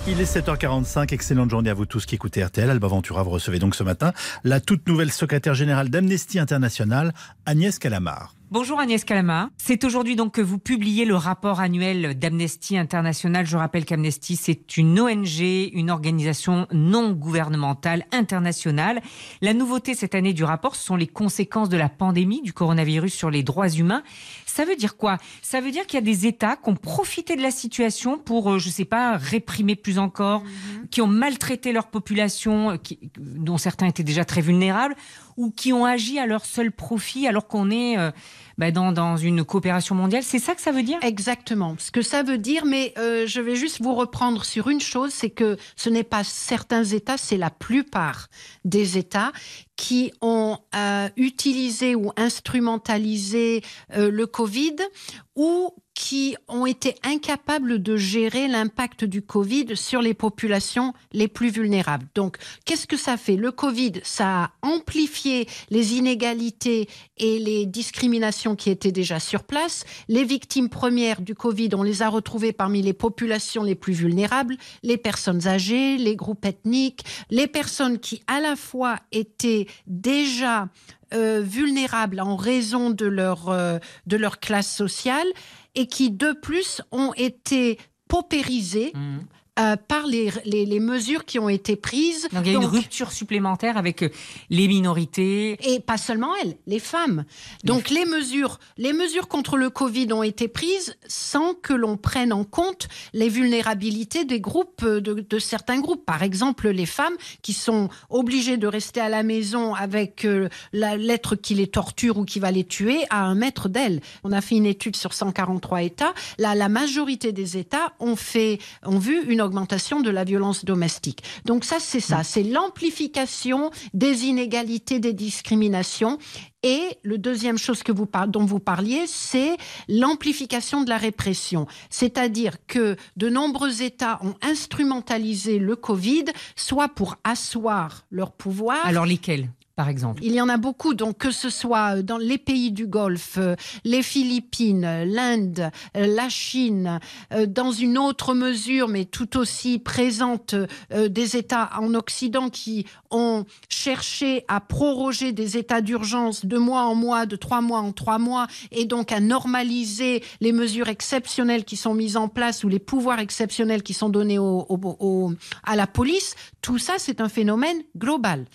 Il est 7h45, excellente journée à vous tous qui écoutez RTL. Alba Ventura, vous recevez donc ce matin la toute nouvelle secrétaire générale d'Amnesty International, Agnès Callamard. Bonjour Agnès Callamard. C'est aujourd'hui donc que vous publiez le rapport annuel d'Amnesty International. Je rappelle qu'Amnesty, c'est une ONG, une organisation non gouvernementale internationale. La nouveauté cette année du rapport, ce sont les conséquences de la pandémie du coronavirus sur les droits humains. Ça veut dire quoi ? Ça veut dire qu'il y a des États qui ont profité de la situation pour, réprimer plus encore, qui ont maltraité leur population, dont certains étaient déjà très vulnérables, ou qui ont agi à leur seul profit alors qu'on est dans une coopération mondiale. C'est ça que ça veut dire ? Exactement. Ce que ça veut dire, mais je vais juste vous reprendre sur une chose, c'est que ce n'est pas certains États, c'est la plupart des États qui ont utilisé ou instrumentalisé le Covid ou qui ont été incapables de gérer l'impact du Covid sur les populations les plus vulnérables. Donc, qu'est-ce que ça fait ? Le Covid, ça a amplifié les inégalités et les discriminations qui étaient déjà sur place. Les victimes premières du Covid, on les a retrouvées parmi les populations les plus vulnérables, les personnes âgées, les groupes ethniques, les personnes qui à la fois étaient déjà vulnérables en raison de leur classe sociale et qui de plus ont été paupérisées par les mesures qui ont été prises. Donc il y a une rupture supplémentaire avec les minorités. Et pas seulement elles, les femmes. Donc les mesures contre le Covid ont été prises sans que l'on prenne en compte les vulnérabilités des groupes, de certains groupes. Par exemple, les femmes qui sont obligées de rester à la maison avec l'être qui les torture ou qui va les tuer à 1 mètre d'elles. On a fait une étude sur 143 États. La majorité des États ont vu une augmentation de la violence domestique. Donc ça, c'est l'amplification des inégalités, des discriminations. Et le deuxième chose dont vous parliez, c'est l'amplification de la répression. C'est-à-dire que de nombreux États ont instrumentalisé le Covid, soit pour asseoir leur pouvoir. Alors lesquels ? Par exemple. Il y en a beaucoup, donc que ce soit dans les pays du Golfe, les Philippines, l'Inde, la Chine, dans une autre mesure, mais tout aussi présente, des États en Occident qui ont cherché à proroger des états d'urgence de mois en mois, de 3 mois en 3 mois, et donc à normaliser les mesures exceptionnelles qui sont mises en place ou les pouvoirs exceptionnels qui sont donnés à la police. Tout ça, c'est un phénomène global.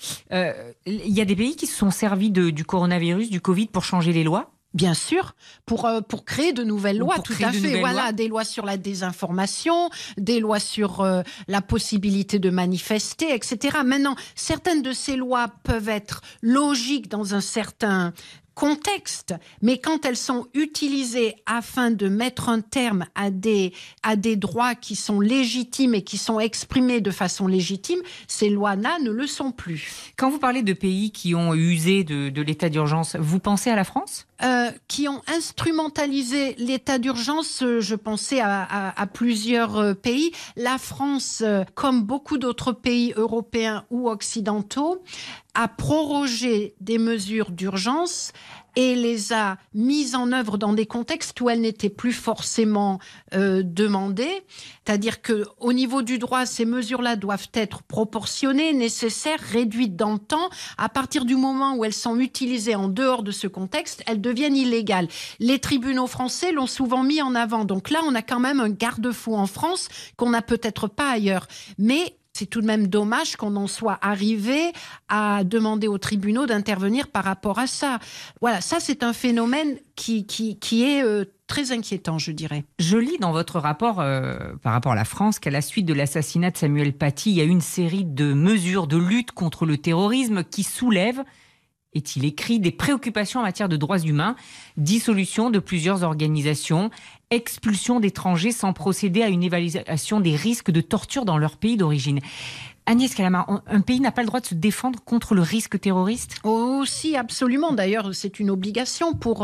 Il y a des pays qui se sont servis du coronavirus, du Covid, pour changer les lois ? Bien sûr, pour créer de nouvelles lois, tout à fait. Voilà, des lois sur la désinformation, des lois sur la possibilité de manifester, etc. Maintenant, certaines de ces lois peuvent être logiques dans un certain contexte, mais quand elles sont utilisées afin de mettre un terme à des droits qui sont légitimes et qui sont exprimés de façon légitime, ces lois-là ne le sont plus. Quand vous parlez de pays qui ont usé de l'état d'urgence, vous pensez à la France ? Qui ont instrumentalisé l'état d'urgence, je pensais à plusieurs pays. La France, comme beaucoup d'autres pays européens ou occidentaux, a prorogé des mesures d'urgence et les a mises en œuvre dans des contextes où elles n'étaient plus forcément demandées. C'est-à-dire qu'au niveau du droit, ces mesures-là doivent être proportionnées, nécessaires, réduites dans le temps. À partir du moment où elles sont utilisées en dehors de ce contexte, elles deviennent illégales. Les tribunaux français l'ont souvent mis en avant. Donc là, on a quand même un garde-fou en France qu'on n'a peut-être pas ailleurs. Mais c'est tout de même dommage qu'on en soit arrivé à demander aux tribunaux d'intervenir par rapport à ça. Voilà, ça c'est un phénomène qui est très inquiétant, je dirais. Je lis dans votre rapport par rapport à la France qu'à la suite de l'assassinat de Samuel Paty, il y a eu une série de mesures de lutte contre le terrorisme qui soulèvent, est-il écrit, des préoccupations en matière de droits humains, dissolution de plusieurs organisations, expulsion d'étrangers sans procéder à une évaluation des risques de torture dans leur pays d'origine. Agnès Callamard, un pays n'a pas le droit de se défendre contre le risque terroriste ? Oh, si, absolument. D'ailleurs, c'est une obligation pour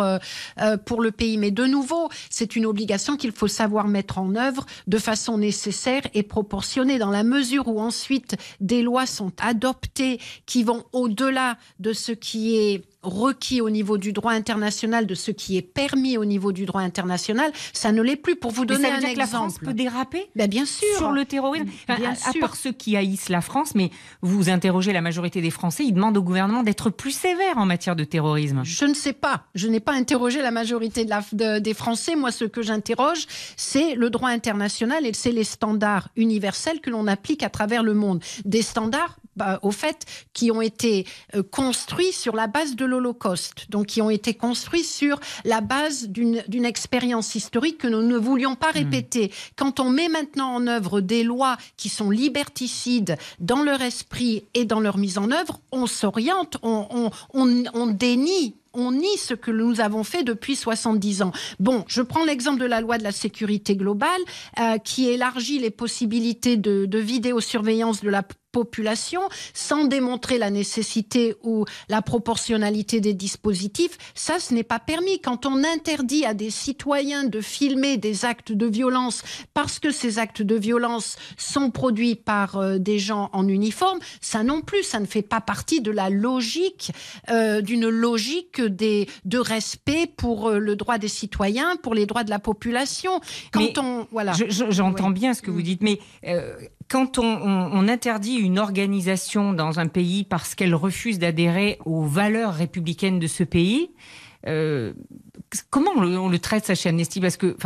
le pays. Mais de nouveau, c'est une obligation qu'il faut savoir mettre en œuvre de façon nécessaire et proportionnée, dans la mesure où ensuite des lois sont adoptées qui vont au-delà de ce qui est requis au niveau du droit international, de ce qui est permis au niveau du droit international, ça ne l'est plus. Pour vous donner un exemple. Que la France peut déraper bien sûr. Sur le terrorisme. À part ceux qui haïssent la France, mais vous interrogez la majorité des Français, ils demandent au gouvernement d'être plus sévère en matière de terrorisme. Je ne sais pas. Je n'ai pas interrogé la majorité des Français. Moi, ce que j'interroge, c'est le droit international et c'est les standards universels que l'on applique à travers le monde. Des standards, au fait, qui ont été construits sur la base de l'Holocauste. Donc, qui ont été construits sur la base d'une expérience historique que nous ne voulions pas répéter. Quand on met maintenant en œuvre des lois qui sont liberticides dans leur esprit et dans leur mise en œuvre, on s'oriente, on dénie. On nie ce que nous avons fait depuis 70 ans. Bon, je prends l'exemple de la loi de la sécurité globale qui élargit les possibilités de vidéosurveillance de la population sans démontrer la nécessité ou la proportionnalité des dispositifs. Ça, ce n'est pas permis. Quand on interdit à des citoyens de filmer des actes de violence parce que ces actes de violence sont produits par des gens en uniforme, ça non plus, ça ne fait pas partie de la logique, d'une logique de respect pour le droit des citoyens, pour les droits de la population. J'entends bien ce que vous dites, mais quand on interdit une organisation dans un pays parce qu'elle refuse d'adhérer aux valeurs républicaines de ce pays, comment on le traite, ça, chez Amnesty ? Parce que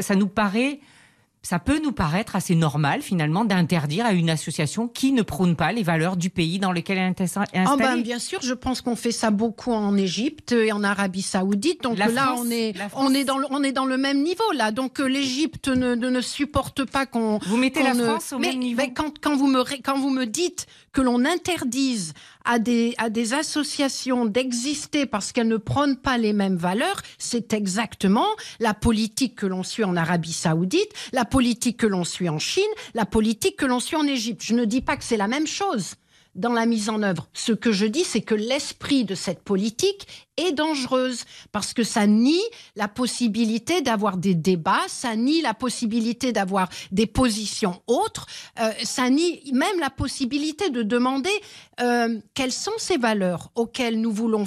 ça peut nous paraître assez normal, finalement, d'interdire à une association qui ne prône pas les valeurs du pays dans lequel elle est installée. Bien sûr, je pense qu'on fait ça beaucoup en Égypte et en Arabie Saoudite. Donc on est dans le même niveau, là. Donc l'Égypte ne supporte pas qu'on... Vous mettez la France au même niveau. Mais quand vous me dites que l'on interdise à des associations d'exister parce qu'elles ne prônent pas les mêmes valeurs, c'est exactement la politique que l'on suit en Arabie Saoudite, la politique que l'on suit en Chine, la politique que l'on suit en Égypte. Je ne dis pas que c'est la même chose dans la mise en œuvre. Ce que je dis, c'est que l'esprit de cette politique est dangereuse parce que ça nie la possibilité d'avoir des débats, ça nie la possibilité d'avoir des positions autres, ça nie même la possibilité de demander quelles sont ces valeurs auxquelles nous voulons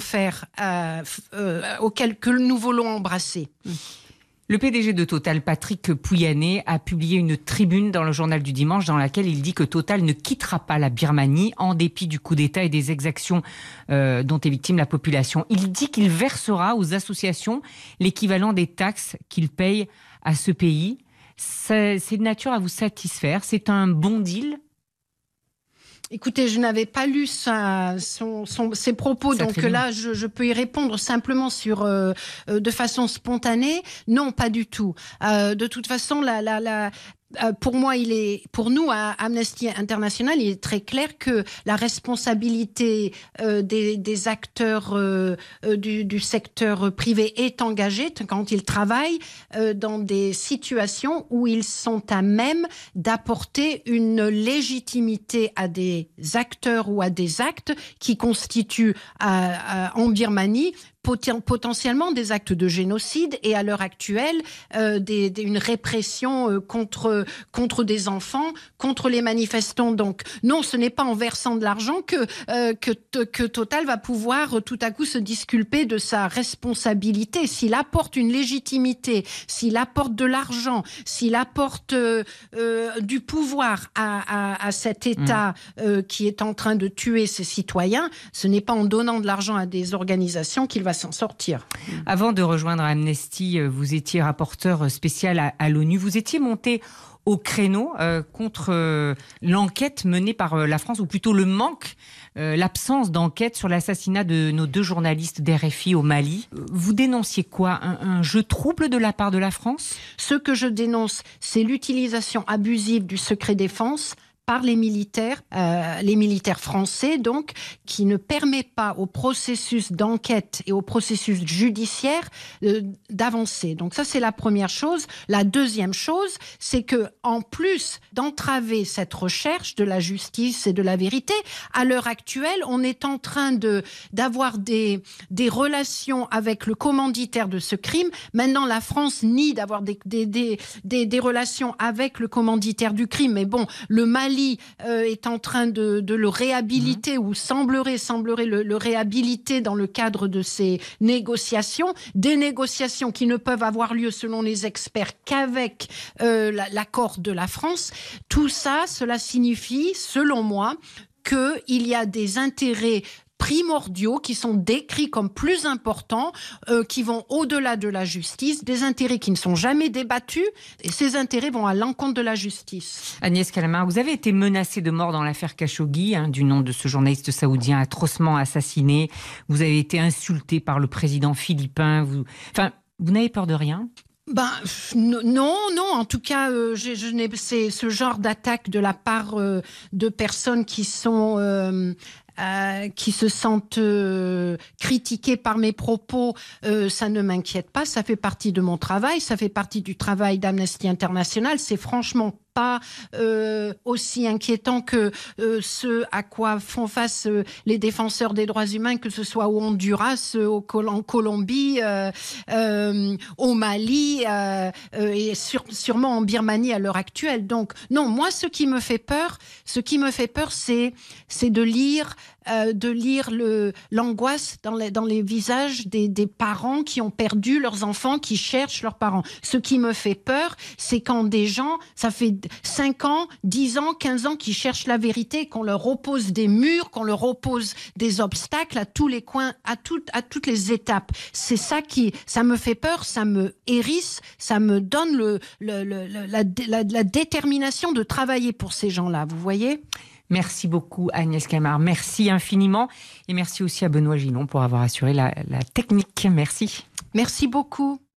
que nous voulons embrasser. Le PDG de Total, Patrick Pouyanné, a publié une tribune dans le journal du dimanche dans laquelle il dit que Total ne quittera pas la Birmanie en dépit du coup d'État et des exactions dont est victime la population. Il dit qu'il versera aux associations l'équivalent des taxes qu'il paye à ce pays. C'est de nature à vous satisfaire? C'est un bon deal? Écoutez, je n'avais pas lu ses propos, donc là, je peux y répondre simplement de façon spontanée. Non, pas du tout. De toute façon, pour nous, à Amnesty International, il est très clair que la responsabilité des acteurs du secteur privé est engagée quand ils travaillent dans des situations où ils sont à même d'apporter une légitimité à des acteurs ou à des actes qui constituent en Birmanie potentiellement des actes de génocide et à l'heure actuelle une répression contre des enfants, contre les manifestants. Donc non, ce n'est pas en versant de l'argent que Total va pouvoir tout à coup se disculper de sa responsabilité. S'il apporte une légitimité, s'il apporte de l'argent, s'il apporte du pouvoir à cet État qui est en train de tuer ses citoyens, ce n'est pas en donnant de l'argent à des organisations qu'il va s'en sortir. Avant de rejoindre Amnesty, vous étiez rapporteur spécial à l'ONU. Vous étiez monté au créneau contre l'enquête menée par la France, ou plutôt le manque, l'absence d'enquête sur l'assassinat de nos 2 journalistes d'RFI au Mali. Vous dénonciez quoi? Un jeu trouble de la part de la France? Ce que je dénonce, c'est l'utilisation abusive du secret défense par les militaires français, donc, qui ne permet pas au processus d'enquête et au processus judiciaire d'avancer. Donc ça, c'est la première chose. La deuxième chose, c'est que en plus d'entraver cette recherche de la justice et de la vérité, à l'heure actuelle, on est en train d'avoir des relations avec le commanditaire de ce crime. Maintenant, la France nie d'avoir des relations avec le commanditaire du crime. Mais bon, le Mali Mali est en train de le réhabiliter ou semblerait le réhabiliter dans le cadre de ces négociations, des négociations qui ne peuvent avoir lieu selon les experts qu'avec l'accord de la France. Tout ça, cela signifie, selon moi, qu'il y a des intérêts primordiaux qui sont décrits comme plus importants, qui vont au-delà de la justice, des intérêts qui ne sont jamais débattus, et ces intérêts vont à l'encontre de la justice. Agnès Callamard, vous avez été menacée de mort dans l'affaire Khashoggi, du nom de ce journaliste saoudien atrocement assassiné. Vous avez été insultée par le président philippin. Vous n'avez peur de rien ? Non. En tout cas, c'est ce genre d'attaque de la part de personnes qui sont qui se sentent critiquées par mes propos, ça ne m'inquiète pas. Ça fait partie de mon travail, ça fait partie du travail d'Amnesty International. C'est franchement pas aussi inquiétant que ce à quoi font face les défenseurs des droits humains, que ce soit au Honduras, en Colombie, au Mali et sûrement en Birmanie à l'heure actuelle. Donc non, moi ce qui me fait peur, c'est de lire l'angoisse dans les visages des parents qui ont perdu leurs enfants, qui cherchent leurs parents. Ce qui me fait peur, c'est quand des gens, ça fait 5 ans, 10 ans, 15 ans, qui cherchent la vérité, qu'on leur oppose des murs, qu'on leur oppose des obstacles à tous les coins, à toutes les étapes. C'est ça ça me fait peur, ça me hérisse, ça me donne la détermination de travailler pour ces gens-là, vous voyez ? Merci beaucoup Agnès Callamard, merci infiniment et merci aussi à Benoît Gillon pour avoir assuré la technique. Merci. Merci beaucoup.